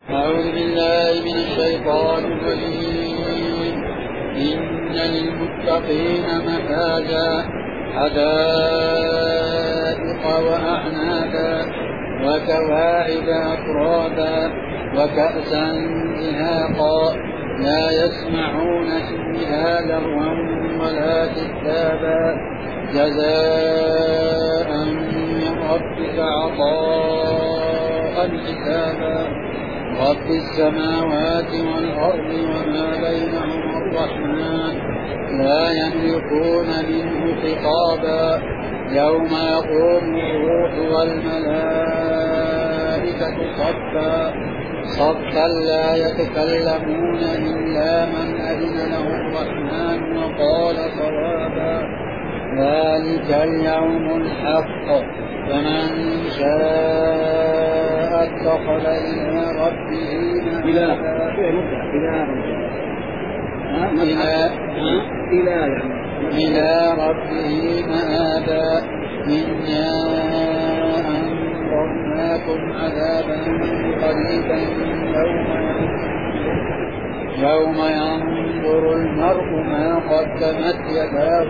أعوذ بالله من الشيطان الرجيم. إن للمتقين مفازا حدائق وأعنابا وكواعب أترابا وكأسا دهاقا لا يسمعون فيها لغوا ولا كذابا جزاء من ربك عطاء حسابا رب السماوات والأرض وما بينهما الرحمن لا يملكون منه خطابا يوم يقوم الروح والملائكة صفا لا يتكلمون إلا من أذن له الرحمن وقال صوابا ذلك اليوم الحق فمن شاء اتخذ إلى ربه إلى ربه مآبا إنا أنذرناكم عذابا قريبا يوم ينظر المرء ما قدمت يداه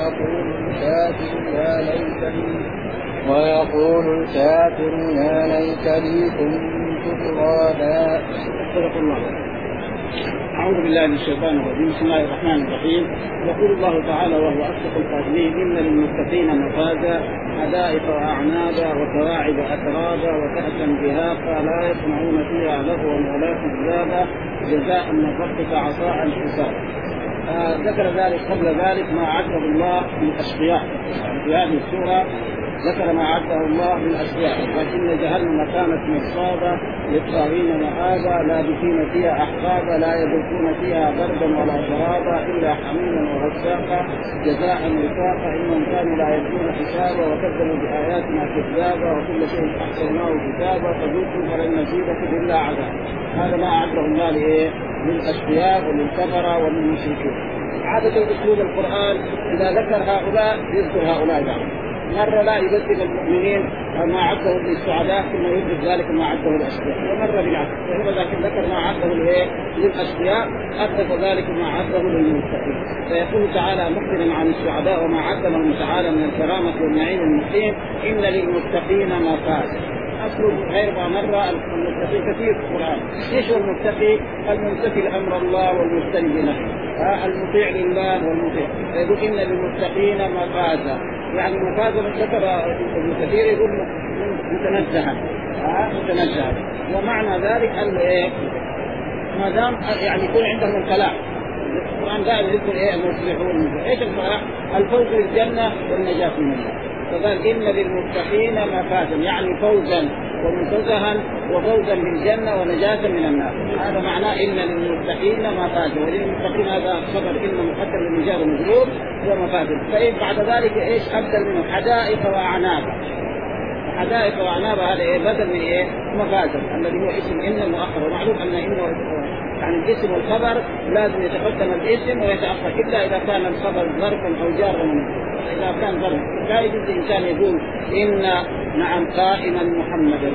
ويقول الكافر يا ليتني كنت ترابا. صدق الله. أعوذ بالله من الشيطان الرجيم. بسم الله الرحمن الرحيم. يقول الله تعالى وهو أصدق القائلين: إن للمتقين مفازا حدائق وأعنابا وكواعب أترابا وكأسا دهاقا لا يسمعون فيها لغوا ولا كذابا جزاء من ربك عطاء حسابا. ذكر ذلك قبل ذلك ما عده الله من أشقياء. في هذه السورة ذكر ما عده الله من أشقياء: لكن جهنم كانت مرصادا للطاغين مآبا لابثين فيها أحقابا لا يذوقون فيها بردا ولا شرابا إلا حميما وغساقا جزاء وفاقا إنهم كانوا لا يرجون حسابا وكذبوا بآياتنا كذابا وكل شيء أحسناه كتابا فذوقوا فلن نزيدكم إلا عذاب. هذا ما أعده الله للأشقياء وللكفرة وللمشركين. عادة أسلوب القرآن إذا ذكر هؤلاء يذكر هؤلاء يعني. مرة لا يذكر المؤمنين ما عده للسعداء ثم يذكر ذلك ما عده للأشقياء، ومرة بالعكس. لكن ذكر ما عده للأشقياء أثبت ذلك ما عده للمتقين. فيقول تعالى مخبرا عن السعداء وما عده لهم تعالى من الكرامة والنعيم المقيم: إن للمتقين مفازا. أصل غير مرة المتقي كثير في القرآن. إيش هو المتقي؟ الممتثل لأمر الله والمجتنب نهيه، المطيع لله والمطيع. يقول إن للمتقين مفازا، يعني مفازا ذكر ابن كثير يقول متنزها متنزها. ومعنى ذلك أن ما دام يعني يكون عندهم الفلاح. القرآن دائما يذكر المفلحون. إيش الفلاح؟ الفوز بالجنة والنجاة من النار. فقال إن للمتقين مفازا، يعني فوزا ومنتزها وفوزا بالجنة ونجاة من النار. هذا معناه إن للمتقين مفازا. وللمتقين هذا خبر إن مقدر للمجار ومجرور ومفازا. فإيه بعد ذلك إيش أبدل منه؟ حدائق وأعنابا. حدائق وأعنابا هذا بدل من مفازا الذي هو اسم إن المؤخر. ومعلوم أن إنه يعني الاسم والخبر لازم يتقدم الاسم ويتأخر إلا إذا كان الخبر ظرفا أو جارا. إذا كان ظرف لا يجوز الإنسان يقول إن نعم قائما محمدا،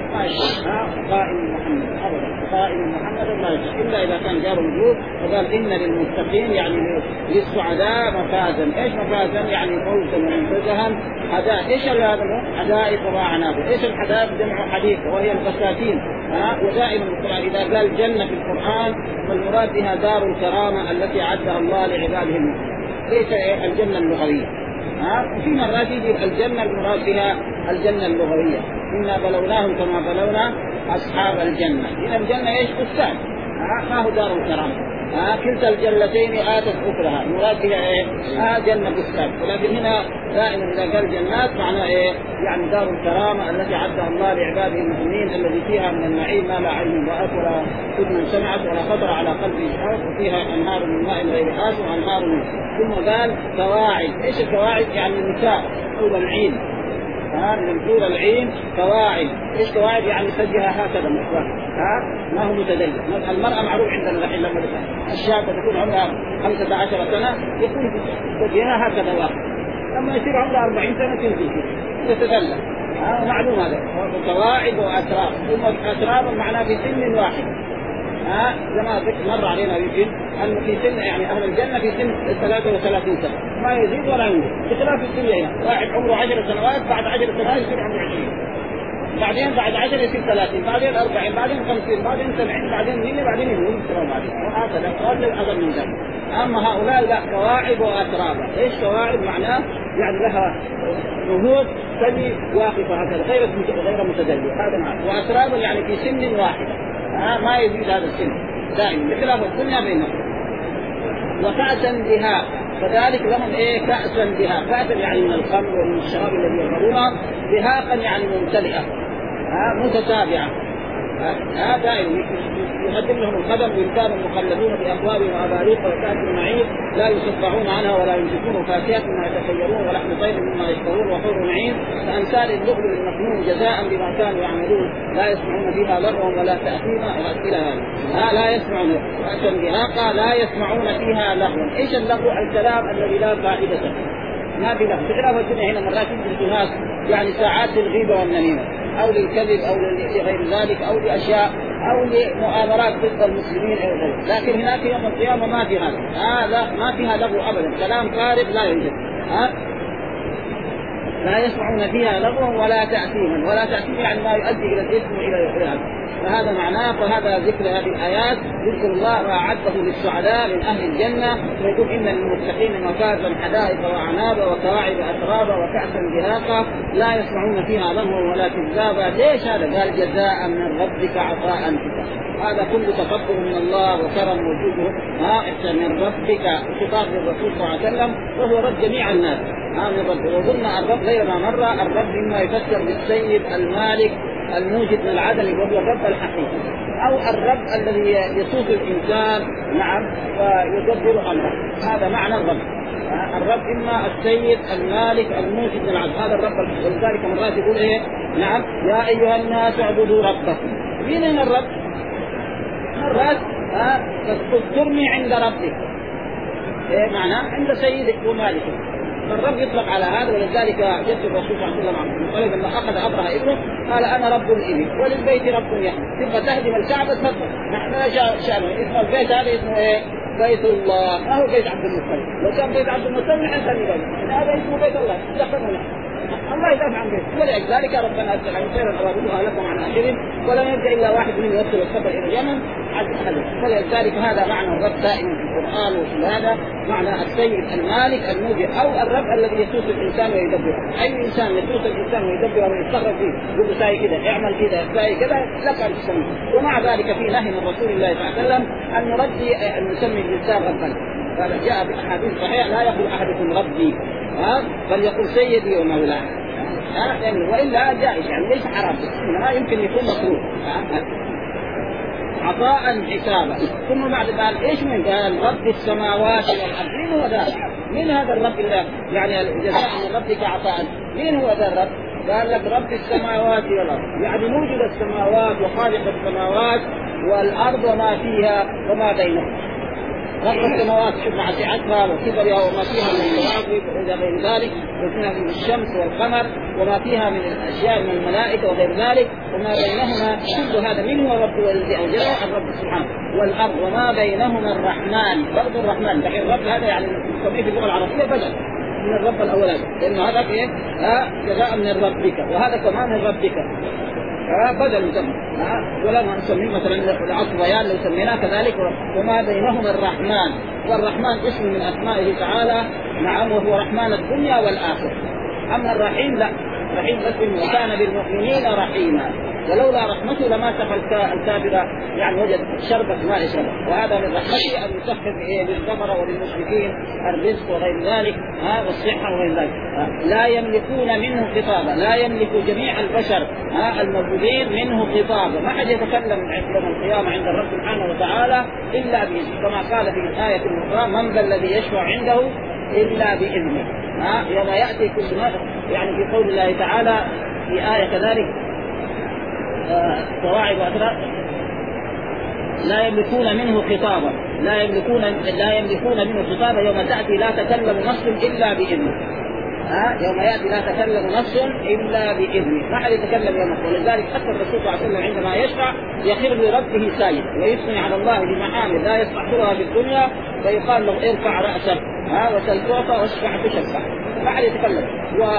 قائم محمد أبدا، قائم محمد لا يجوز إلا إذا كان جار مجرور. فقال إن للمتقين يعني للسعداء مفازا. إيش مفازا؟ يعني فوزا ومنتزها. حدائق. إيش هذا؟ حدائق وأعناب. إيش الحدائق؟ جمع حديقة وهي البساتين. ودائما القرآن إذا قال جنة في القرآن فالمراد بها دار الكرامة التي أعدها الله لعباده المؤمنين، ليس الجنة اللغوية. وفي مرات يجي الجنة المراد بها الجنة اللغوية: إنا بلوناهم كما بلونا أصحاب الجنة. إذا الجنة إيش؟ بستان، ما هو دار الكرامة. كلتا الجنتين آتت أخرها، مراد بها جنة بستان. ولكن هنا دائما إذا قال جنات معناه يعني دار الكرامة التي عدها الله لعباده المؤمنين الذي فيها من النعيم ما لا عين رأت ولا أذن سمعت ولا خطر على قلب شعور، وفيها أنهار من ماء غير آسن وأنهار من. ثم قال كواعب. إيش الكواعب؟ يعني النساء حور العين. من الحور العين كواعب. إيش كواعب؟ يعني سجها هكذا مخبر، ما هو متدين. المرأة معروف عندنا الحين لما الشابة تكون عمرها 15 سنة يكون سجها هكذا واحد، لما يصير عمرها 40 سنة تنزل تتدلى. معلوم هذا. وكواعب وأتراب، ثم أتراب معناه في سن واحد. لما مر علينا يمكن أن في سن يعني أهل الجنة في سن 33 سنة ما يزيد ولا ينقص، بخلاف الدنيا هنا واحد عمره 10 سنوات بعد 10 سنوات يصير عمره 20، بعدين بعد 10 يصير 30، بعدين 40، بعدين 50، بعدين 70، بعدين 100، بعدين يموت بعدين، وهكذا قادر أقل من ذلك. أما هؤلاء لا، كواعب وأترابا. إيش كواعب؟ معناه يعني لها نهوض ثدي واقفة هكذا غير متدلية، هذا معناه. وأترابا يعني في سن واحد ما يزيد هذا السن دائما، بخلاف الدنيا بينهم. وكأسا بها، كذلك لهم كأسا بها، كأسا يعني من الخمر ومن الشراب الذي يشربونها، بهاقا يعني ممتلئة متتابعة. هذا يقدم لهم الخدم وإنسان مخلدون بأبواب وأباريق وكأس معين لا يصدعون عنها ولا ينزفون، فاكهة مما يتخيرون ولحم طير مما يشتهون وحور معين كأمثال اللؤلؤ المكنون جزاء بما كانوا يعملون لا يسمعون فيها لغوا ولا تأثيما إلى هذا. لا يسمعون كأسا بهاقا لا يسمعون فيها لغوا. إيش اللغو؟ الكلام الذي لا فائدة ما بله، بخلاف الدنيا هنا مرات يجلس الناس يعني ساعات للغيبة والنميمة أو للكذب أو لغير ذلك أو لأشياء أو لمؤامرات ضد المسلمين أو غيره، لكن هناك يوم القيامة ما في هذا. لا ما فيها لغو أبدا، كلام فارغ لا يوجد. لا يسمعون فيها لغوا ولا تأثيما، ولا تأثيم يعني ما يؤدي إلى الإثم وإلى هذا. فهذا معناه. فهذا ذكر هذه الآيات يذكر الله وأعده للسعداء من أهل الجنة، ويقول إن للمتقين مفازا حدائق وأعناب وكواعب أترابا وكأسا دهاقا لا يسمعون فيها لغوا ولا كذابا. ليش هذا؟ قال جزاء من ربك عطاء حسابا. هذا كله تفضل من الله وكرم وجوده إحسان من ربك، خطاب للرسول صلى الله عليه وسلم وهو رب جميع الناس من رب. وقلنا الرب غير ما مر، الرب إما يفسر بالسيد المالك الموجد من العدم وهو الرب الحقيقي، أو الرب الذي يسوق الإنسان ويدبر أمره، هذا معنى الرب. الرب إما السيد المالك الموجد من العدم، هذا الرب. ولذلك مرات يقول نعم يا أيها الناس اعبدوا ربكم. مين هنا الرب؟ مرات تذكرني عند ربك، معناه عند سيدك ومالكك. فالرب يطلق على هذا. ولذلك جد الرسول صلى الله عليه وسلم لما أخذ أبرهة ابنه قال أنا رب الإبل وللبيت رب يحمي. تبغى تهدم الكعبة تفضل، نحن شأنه. اسم البيت هذا اسمه بيت الله، ما هو بيت عبد المطلب. لو كان بيت عبد المطلب نحن نسمي هذا اسمه بيت الله، دخلنا الله يدافع عن بيته. ولذلك ربنا أرسل عن خيرا أرادوها لكم عن آخرين ولم يبقى إلا واحد منهم يوصل السفر إلى اليمن عز أهله. فلذلك هذا معنى الرب دائما في القرآن، وفي هذا معنى السيد المالك الموجب، أو الرب الذي يسوس الإنسان ويدبره. أي إنسان يسوس الإنسان ويدبره ويتصرف فيه يقول له ساي كذا اعمل كذا ساي كذا لك أن تسميه. ومع ذلك في نهي من رسول الله صلى الله عليه وسلم أن نسمي الإنسان ربا. هذا جاء بأحاديث صحيحة لا يقول أحدكم ربي بل يقول سيدي ومولاي، وإلا جائز يعني ليس حرام، إنما يمكن يكون مكروه. عطاء حسابا. ثم بعد ذلك ايش من قال رب السماوات والارض؟ مين هو ذا؟ مين هذا الرب الله؟ يعني الجزاء من ربك عطاء، مين هو ذا الرب؟ قال لك رب السماوات والارض، يعني موجد السماوات وخالق السماوات والارض وما فيها وما بينهما. رب السماوات مع سعتها وكبرها وما فيها من الكواكب والى غير ذلك، وفيها من الشمس والقمر وما فيها من الاشياء من الملائكه وغير ذلك، وما بينهما كل هذا منه رب الذي اوجده الرب سبحانه. والارض وما بينهما الرحمن، برضه الرحمن. لكن الرب هذا يعني نسميه في اللغه العربيه بدل من الرب الاولاني، لانه هذا ايه؟ جزاء من ربك، وهذا كمان من ربك بدل مسمى. ولا نسميه مثلا العصر بيان لو سميناه كذلك. وما بينهما الرحمن، والرحمن اسم من اسمائه تعالى، نعم، وهو رحمن الدنيا والاخره. اما الرحيم لا، رحيم اسم وكان بالمؤمنين رحيما، ولولا رحمته لما سقى الكافر يعني وجد شربة ماء شرب. وهذا من رحمته ان يسخر للكفر وللمشركين الرزق وغير ذلك والصحه وغير ذلك. لا يملكون منه خطابا، لا يملك جميع البشر الموجودين منه خطابا، ما حد يتكلم يوم القيامه عند الرب سبحانه وتعالى الا باذنه، كما قال في الايه الاخرى من ذا الذي يشفع عنده الا باذنه. يوم ياتي كل ما يعني في قول الله تعالى في ايه كذلك قواعد وأتراب لا يملكون منه خطابا، لا يملكون منه خطابا يوم تأتي لا تكلم نفس إلا بإذنه. يوم يأتي لا تكلم نفس إلا بإذنه، ما حد يتكلم يوم القيامة. ولذلك حتى الرسول صلى الله عليه وسلم عندما يشفع يخر لربه ساجد ويثني على الله بمحامد لا يستحضرها في الدنيا، فيقال له ارفع رأسك وسل تعطى واشفع تشفع، ما حد يتكلم.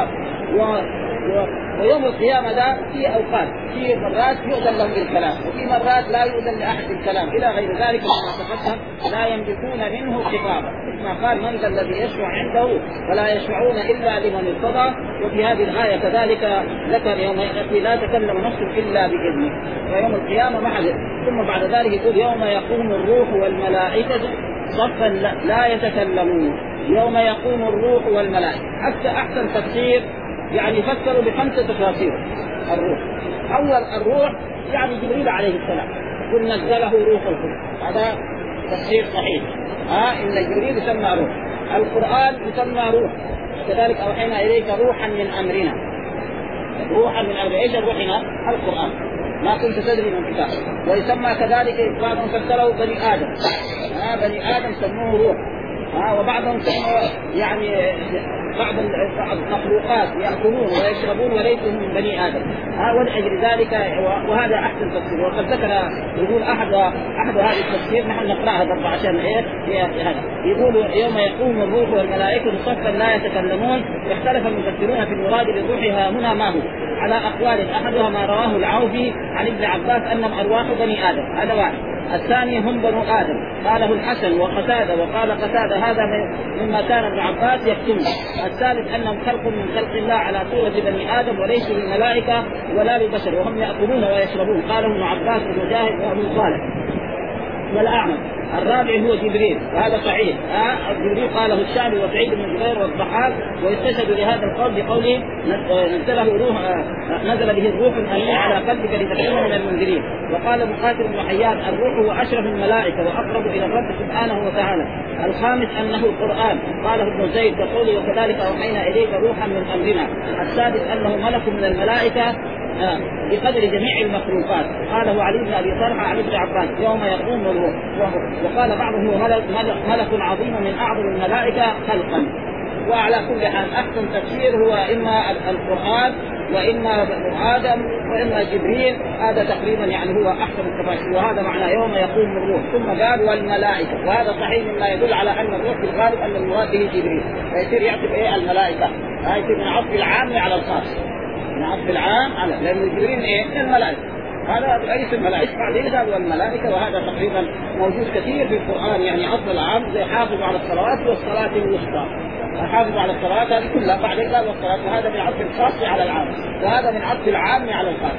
ويوم القيامة ده في أوقات، في مرات يؤذن لهم بالكلام وفي مرات لا يؤذن لأحد بالكلام إلى غير ذلك كما تقدم، لا يملكون منه خطابا، كما قال من ذا الذي يشفع عنده ولا يشفعون إلا لمن ارتضى. وفي هذه الآية كذلك ذكر يوم يأتي لا تكلم نفس إلا بإذنه، ويوم القيامة ما حد. ثم بعد ذلك يقول يوم يقوم الروح والملائكة صفا لا يتكلمون. يوم يقوم الروح والملائكة أحسن تفسير يعني فسروا ب5 تفاسير الروح. أول الروح يعني جبريل عليه السلام، قل نزله روح القدس، هذا تفسير صحيح. إن جبريل يسمى روح، القرآن يسمى روح، كذلك أوحينا إليك روحا من أمرنا. روحا من أمرنا، إيش روحنا؟ القرآن، ما كنت تدري من كتاب. ويسمى كذلك بعضهم فسره بني آدم، بني آدم سموه روح. وبعضهم سموا يعني بعض المخلوقات يأكلون ويشربون وليسوا من بني آدم. ولأجل ذلك وهذا أحسن تفسير. وقد ذكر يقول أحد هذه التفسير نحن نقرأها برضه عشان هذا يقول يوم يقوم الروح والملائكة صفا لا يتكلمون. اختلف المفسرون في المراد بالروح هنا ما هو على أقوال. أحدها ما رواه العوفي عن ابن عباس أنهم أرواح بني آدم، هذا واحد. الثاني هم بنو آدم، قاله الحسن وقتادة، وقال قتادة هذا مما كان ابن عباس يكتمه. الثالث أنهم خلق من خلق الله على صورة بني آدم وليسوا للملائكة ولا للبشر، وهم يأكلون ويشربون، قاله ابن عباس ومجاهد وأبو صالح والأعمى. الرابع هو جبريل، وهذا صحيح. جبريل قاله الشعبي وسعيد بن جبير والضحاك، ويستشهد لهذا القول بقوله نزل به الروح الأمين على قلبك لتكون من المنذرين. وقال مقاتل بن حيان الروح هو أشرف الملائكة وأقرب إلى الرب سبحانه وتعالى. الخامس أنه القرآن، قاله ابن زيد بقوله وكذلك أوحينا إليك روحا من أمرنا. السادس أنه ملك من الملائكة بقدر جميع المخلوقات، قاله علي بن أبي طلحة عن ابن عباس يوم يقوم الروح. وقال بعضهم هو ملك عظيم من أعظم الملائكة خلقا. وعلى كل حال أحسن تفسير هو إما القرآن وإما آدم وإما جبريل، هذا تقريبا يعني هو أحسن التفاسير. وهذا معنى يوم يقوم الروح. ثم قال والملائكة، وهذا صحيح مما يدل على أن الروح في الغالب أن المراد به جبريل، فيصير يعطي الملائكة، هذا من عطف العام على الخاص، من عطف العام على، لأن جبريل من الملائكة، هذا رئيس الملائكة بعدين قال والملائكة. وهذا تقريبا موجود كثير في القرآن، يعني عطف العام زي حافظوا على الصلوات والصلاة الوسطى، حافظوا على الصلوات هذه كلها، بعدين قال والصلاة، وهذا من عطف الخاص على العام، وهذا من عطف العام على الخاص.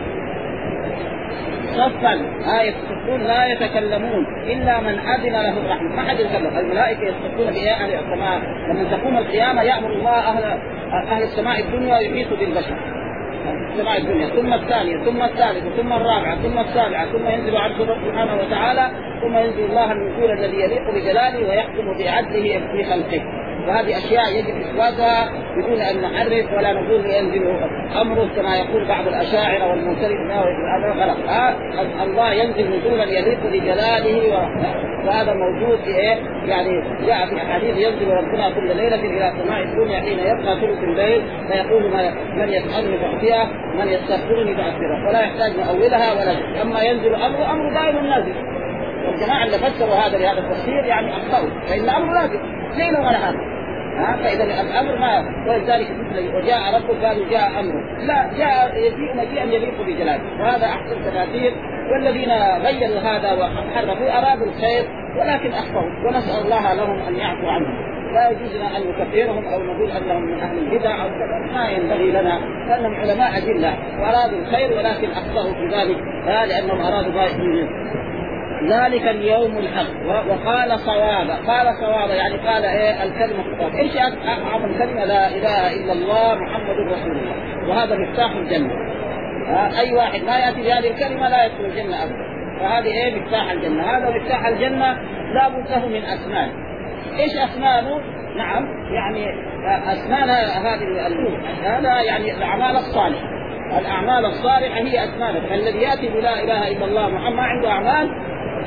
صفا يصفون لا يتكلمون إلا من أذن له الرحمن، ما حد يتكلم. الملائكة يصفون بأهل السماء، لما تقوم القيامة يأمر الله أهل السماء الدنيا يحيط بالبشر، السماء الدنيا، ثم الثانية ثم الثالثة ثم الرابعة ثم السابعة، ثم ينزل عرش الله سبحانه وتعالى، ثم ينزل الله النزول الذي يليق بجلاله ويحكم بعدله في خلقه. وهذه أشياء يجب إثباتها بدون أن نحرف ولا نقول ينزل أمره كما يقول بعض الأشاعرة والمعتزلة، هذا غلط. الله ينزل نزولا يليق بجلاله، وهذا موجود في يعني جاء في أحاديث ينزل ربنا كل ليلة إلى سماء الدنيا حين يبقى ثلث الليل، فيقول من يسألني فأعطيه من يستغفرني فأغفره، ولا يحتاج مؤولها ولا. أما ينزل أمر دائم نازل. والجماعة اللي فسروا هذا بهذا التفسير يعني أخطأوا، فإن أمر لازم ليلا ونهارا. فإذا الأمر ما، ولذلك وجاء ربك قالوا جاء أمره، لا، جاء يجيء مجيئا يليق بجلاله، وهذا أحسن تفاسير. والذين غيروا هذا وحرفوا أرادوا الخير ولكن أخطأوا، ونسأل الله لهم أن يعفو عنهم. لا يجوز لنا أن نكفرهم أو نقول أنهم من أهل البدع أو كذا، ما ينبغي لنا، لأنهم علماء أدلة وأرادوا الخير ولكن أخطأوا في ذلك، لأنهم أرادوا ذلك. ذلك اليوم الحق. وقال صوابا، قال صوابا يعني قال الكلمة الصواب. ايش اعظم كلمة؟ لا اله الا الله محمد رسول الله، وهذا مفتاح الجنة. اي واحد ما ياتي بهذه الكلمة لا يدخل الجنة ابدا. فهذه مفتاح الجنة، هذا مفتاح الجنة لا بد له من اسنان. ايش اسنانه؟ نعم يعني اسنان هذا يعني الاعمال الصالحة. الأعمال الصالحة هي أسنانه. الذي يأتي بلا إله إلا الله محمد ما عنده أعمال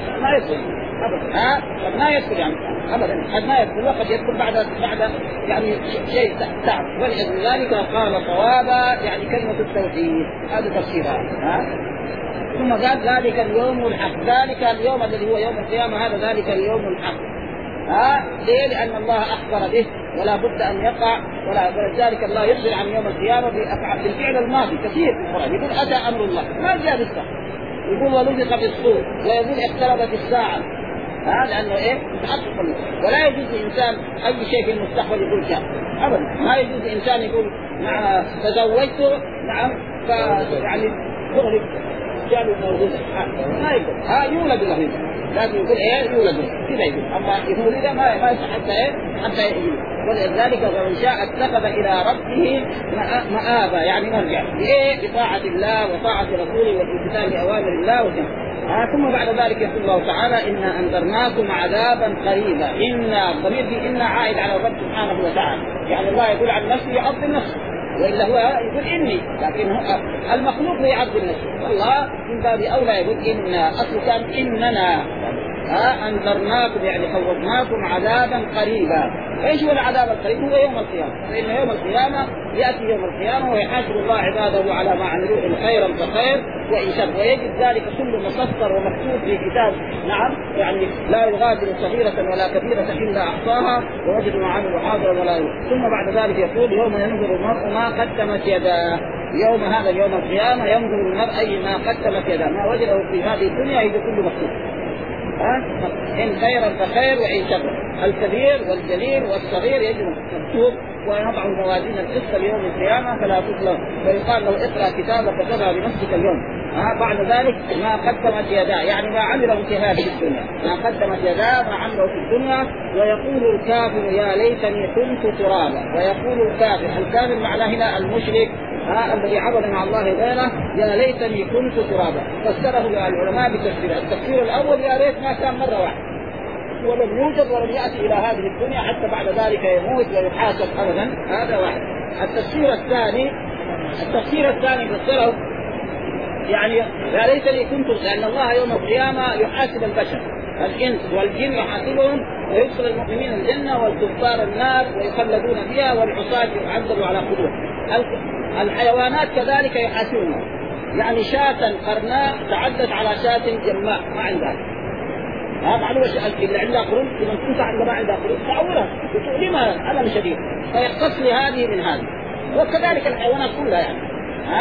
ما يدخل ابدا. قد ما يدخل يعني ابدا، قد ما يدخل، وقد يدخل بعد يعني شيء تعب. ولذلك قال صوابا يعني كلمه التوحيد، هذا تفسيرها. ثم قال ذلك اليوم الحق، ذلك اليوم الذي هو يوم القيامه، هذا ذلك اليوم الحق. ليه؟ لأن الله أخبر به ولا بد أن يقع، ولذلك الله يخبر عن يوم القيامة بالفعل الماضي كثير في القرآن. يقول أتى أمر الله، ما جاء بالصح. يقول ونفخ في الصور، ويقول اقتربت الساعة. لأنه متحقق. ولا يجوز لإنسان أي شيء في المستقبل يقول كان أبدا. ما يجوز لإنسان يقول نعم تزوجت، نعم يعني شغلي جاله موجودة، ما يقول يولد له، لكن يقول يولد كذا يقول. أما يقول إذا ما يصح حتى يجي. ولذلك ومن شاء اتخذ إلى ربه مآبا، يعني مرجع بطاعة الله وطاعة رسوله والامتثال لأوامر الله وكذا. ثم بعد ذلك يقول الله تعالى إنا أنذرناكم عذابا قريبا. إنا ضمير دي إنا عائد على الرب سبحانه وتعالى، يعني الله يقول عن نفسه يعظم نفسه، وإلا هو يقول إني، لكن المخلوق هو يعظم نفسه. الله من باب أولى يقول إنا، أصل كان إننا أنذرناكم يعني خوفناكم عذابا قريبا. ايش هو العذاب القريب؟ هو يوم القيامة. فإن يوم القيامة يأتي يوم القيامة ويحاسب الله عباده على ما عملوا، إن خيرا فخير وإن شر، ويجد ذلك كله مسطر ومكتوب في كتاب. نعم يعني لا يغادر صغيرة ولا كبيرة إلا أحصاها ووجدوا ما عملوا حاضرا ولا يغادر. ثم بعد ذلك يقول يوم ينظر المرء ما قدمت يداه. يوم هذا يوم القيامة ينظر المرء أي ما قدمت يداه، ما وجده في هذه الدنيا يجد كله مكتوب. إن خيرا فخير وإن شر، الكبير والجليل والصغير يجب مكتوب. ونضع موازين القسط ليوم القيامة فلا تظلم، ويقال له اقرأ كتابك كفى بنفسك اليوم. بعد ذلك ما قدمت يداه، يعني ما عمله في هذه الدنيا، ما قدمت يداه ما عمله في الدنيا. ويقول الكافر يا ليتني كنت ترابا. ويقول الكافر معناه هنا المشرك الذي عبد مع الله غيره، يا ليتني كنت ترابا. فسره العلماء بتفسير. التفسير الأول يا ليت ما كان مرة واحدة ولم يوجد ولم يأتي إلى هذه الدنيا حتى بعد ذلك يموت ويحاسب أبدا، هذا واحد. التفسير الثاني فسره يعني يا ليتني كنت، لأن الله يوم القيامة يحاسب البشر، الإنس والجن يحاسبهم، ويدخل المؤمنين الجنة والكفار النار ويخلدون فيها، والعصاة يعذبوا على قدوم. الحيوانات كذلك يحاسبهم، يعني شاة قرناء تعدت على شاة جماء ما عندها. معلومة اللي عندها قرون إذا كنت عندها ما عندها قرون تعورها لما ألم شديد، فيقتص لهذه من هذه. وكذلك الحيوانات كلها يعني.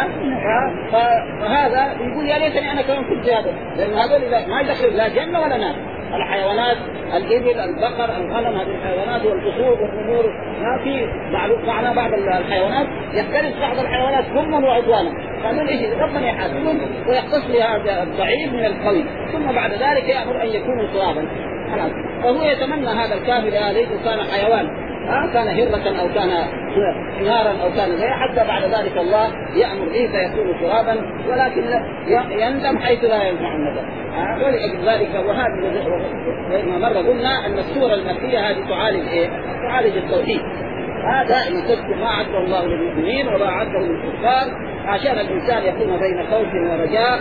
فهذا يقول يا ليتني أنا كمان كنت هذا، لأن هذول ما يدخل لا جنة ولا نار. الحيوانات الإبل البقر الغنم هذه الحيوانات والبصور والنمور ما في معنا بعض الحيوانات يختلف بعض الحيوانات ظلما وعدوانا، فهذول إيش ربنا يحاسبهم ويختص لهذا الضعيف من القوي. ثم بعد ذلك يأمر أن يكونوا ترابا خلاص. فهو يتمنى هذا الكافر يا ليته كان حيوان، كان هرة أو كان حمارا أو كان زي، حتى بعد ذلك الله يأمر به فيكون ترابا، ولكن يندم حيث لا ينفع الندم. ولأجل ذلك وهذه مرة قلنا أن السورة المكية هذه تعالج التوحيد. دائما تذكر ما عده الله للمؤمنين وما عده للكفار، عشان الإنسان يكون بين خوف ورجاء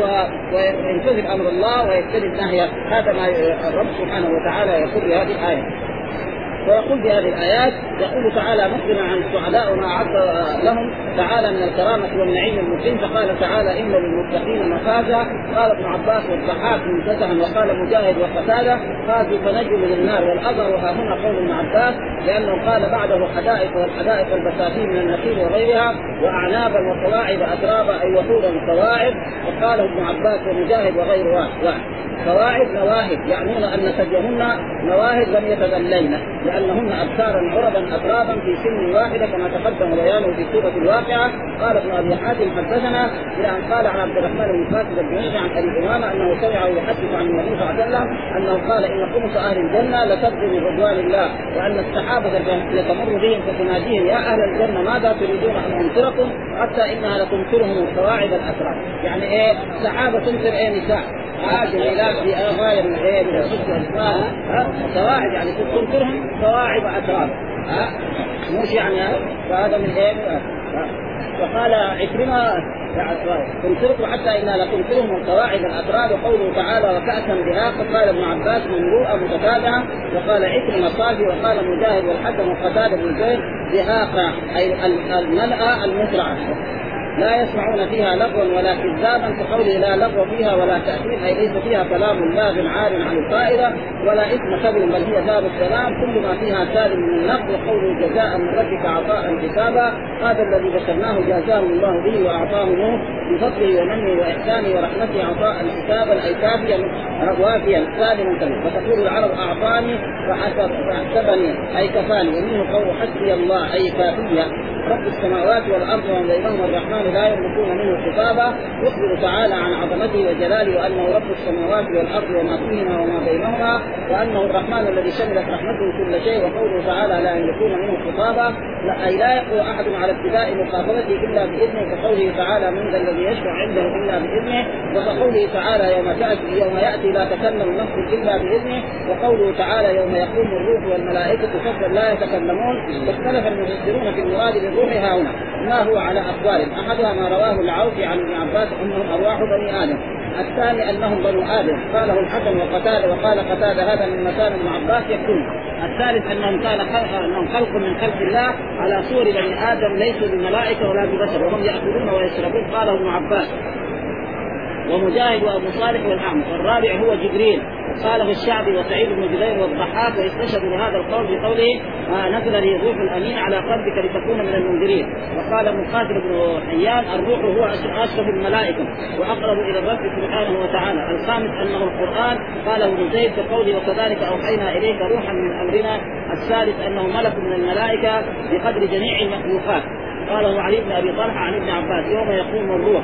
وينتظر أمر الله ويجتنب نهيه. هذا ما الرب سبحانه وتعالى يقول في هذه الآية. ويقول في هذه الآيات يقول تعالى مخبرا عن السعداء وما أعد لهم تعالى من الكرامة والنعيم المقيم. فقال تعالى إن للمتقين مفازا. قال ابن عباس والضحاك منتزها، وقال مجاهد وقتادة فازوا فنجوا من النار. والأظهر ها هنا قول ابن عباس لأنه قال بعده حدائق، والحدائق البساتين من النخيل وغيرها، وأعنابا وكواعب أترابا أي وحورا كواعب. وقاله ابن عباس ومجاهد وغير واحد. كواعب نواهب يعنون أن ثديهن نواهب لم يتذللن لأنهن أبصارا عربا أترابا في سن واحدة كما تقدم بيانه في سورة الواقعة. قال ابن أبي حاتم حدثنا إلى أن قال عن عبد الرحمن بن فاسد الجنيد عن أبي أمامة أنه سمع يحدث عن النبي صلى الله عليه وسلم أنه قال إن خمس أهل الجنة لتبدو من رضوان الله، وأن السحابة لتمر بهم فتناديهم يا أهل الجنة ماذا تريدون أن أمطركم حتى إنها لتمطرهم القواعد الأتراب. يعني سحابة تمطر نساء جميلات في غاية من من الحسن والإسماء، قواعد يعني تمطرهم قواعد أتراب مش يعني فهذا من وقال عكرمة تنصركم حتى إنا لتنصرهم من قواعد الأتراب. وقوله تعالى وكأسا دهاقا قال ابن عباس مملوءة متتابعة، وقال عكرمة صافي، وقال مجاهد والحسن وقتادة بن زيد دهاقا أي الملأ المزرعة لا يسمعون فيها لغوا ولا كذابا، كقوله لا لغو فيها ولا تأثير أي ليس فيها كلام لاغ عار عن الفائدة ولا إثم كبير بل هي دار السلام كل ما فيها سالم من اللغو. وقوله جزاء من ربك عطاء حسابا هذا الذي ذكرناه جازاه الله به وأعطاه نوح بفضله ومنه وإحسانه ورحمته عطاء حسابا أي كافيا وافيا سالما كبير. وتقول العرب أعطاني فحسبني أي كفاني، ومنه قول حسبي الله أي كافية. رب السماوات والأرض ومن بينهما الرحمن لا يملكون منه خطابا. يخبر تعالى عن عظمته وجلاله وأنه رب السماوات والأرض وما فيهما وما بينهما، وأنه الرحمن الذي شملت رحمته كل شيء. وقوله تعالى لا يملكون منه خطابا أي لا يقوى أحد على ابتداء مخاطبته إلا بإذنه، كقوله تعالى من ذا الذي يشفع عنده إلا بإذنه. وكقوله تعالى يوم يأتي لا تكلم نفس إلا بإذنه. وقوله تعالى يوم يقوم الروح والملائكة صفا لا يتكلمون. واختلف المفسرون في المراد بالروح هنا ما هو على أقوال، أحدها ما رواه العوفي عن ابن عباس أنهم أرواح بني آدم، الثاني أنهم بنو آدم قاله الحسن وقتادة وقال قتادة هذا من مكان ابن عباس يكون، الثالث أنهم خلق من خلق الله على صور بني آدم ليسوا بملائكة ولا ببشر وهم يأكلون ويشربون قاله ابن عباس ومجاهد وأبو صالح والأعمش. والرابع هو جبريل قاله الشعبي وسعيد بن جبير والضحاك، واستشهدوا لهذا القول بقوله نزل لي الروح الأمين على قلبك لتكون من المنذرين. وقال مقاتل بن حيان الروح هو أشرف الملائكة وأقرب إلى الرب سبحانه وتعالى. الخامس أنه القرآن قاله ابن زيد كقوله وكذلك أوحينا إليك روحا من أمرنا. الثالث أنه ملك من الملائكة بقدر جميع المخلوقات قاله علي بن أبي طلحة عن ابن عباس يوم يقوم الروح.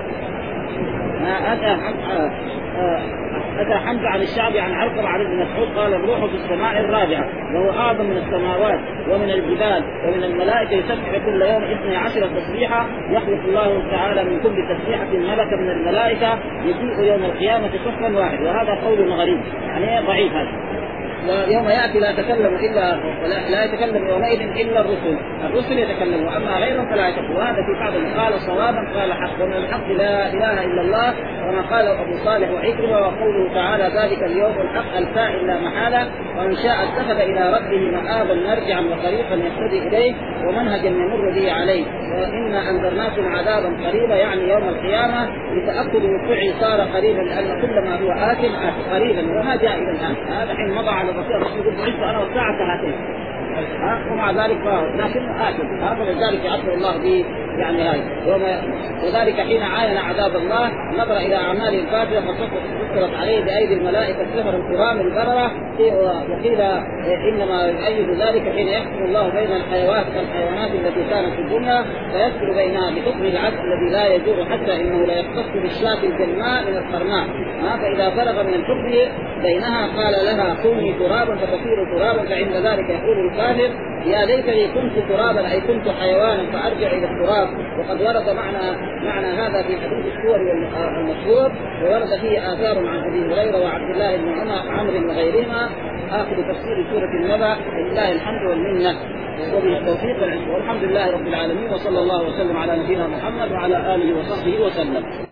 أتى حمزة عن الشعبي عن علقمة عن ابن مسعود قال الروح في السماء الرابعة وهو أعظم من السماوات ومن الجبال ومن الملائكة يسبح كل يوم 12 تسبيحة يخلق الله تعالى من كل تسبيحة ملك من الملائكة يجيء يوم القيامة صفا واحد. وهذا قول غريب يعني ضعيف هذا. ويوم يأتي لا يتكلم إلا لا يتكلم يومئذ إلا الرسل يتكلمون أما غيرهم فلا يتكلم. وهذا في بعض قال صوابا قال حق ومن الحق لا إله إلا الله وما قال أبو صالح وعكرمة. وقوله تعالى ذلك اليوم الحق الفاعل لا محالة ومن شاء اتخذ إلى ربه مآبا مرجعا وطريقا يهتدي إليه ومنهجا يمر به عليه. وإنا أنذرناكم عذابا قريبا يعني يوم القيامة لتأكد وقوعه صار قريبا لأن كل ما هو آت قريبا وما جاء إلى الآن. هذا حين مضى على الرسول يقول بعثت أنا والساعة كهاتين ومع ذلك لكن آكل هذا لذلك يعبر الله به يعني هاي وذلك حين عاين عذاب الله نظر إلى أعمال الفاتحة فذكرت عليه بأيدي الملائكة سفر الكرام البررة. وقيل إنما يؤيد ذلك حين يحكم الله بين الحيوانات التي كانت في الدنيا فيذكر بينها بحكم العدل الذي لا يجور حتى إنه لا يختص بالشاة الجلماء من القرناء. فإذا فرغ من الحكم بينها قال لها كوني ترابا فتصير ترابا. فعند ذلك يقول الكافر يا ليتني كنت ترابا أي كنت حيوانا فأرجع إلى التراب. وقد ورد معنى هذا في حديث السور المشهور وورد فيه آثار عن أبي هريرة وعبد الله بن عمرو وغيرهما. آخر تفسير سورة النبأ لله الحمد والمنة وبه التوفيق والحمد لله رب العالمين وصلى الله وسلم على نبينا محمد وعلى آله وصحبه وسلم.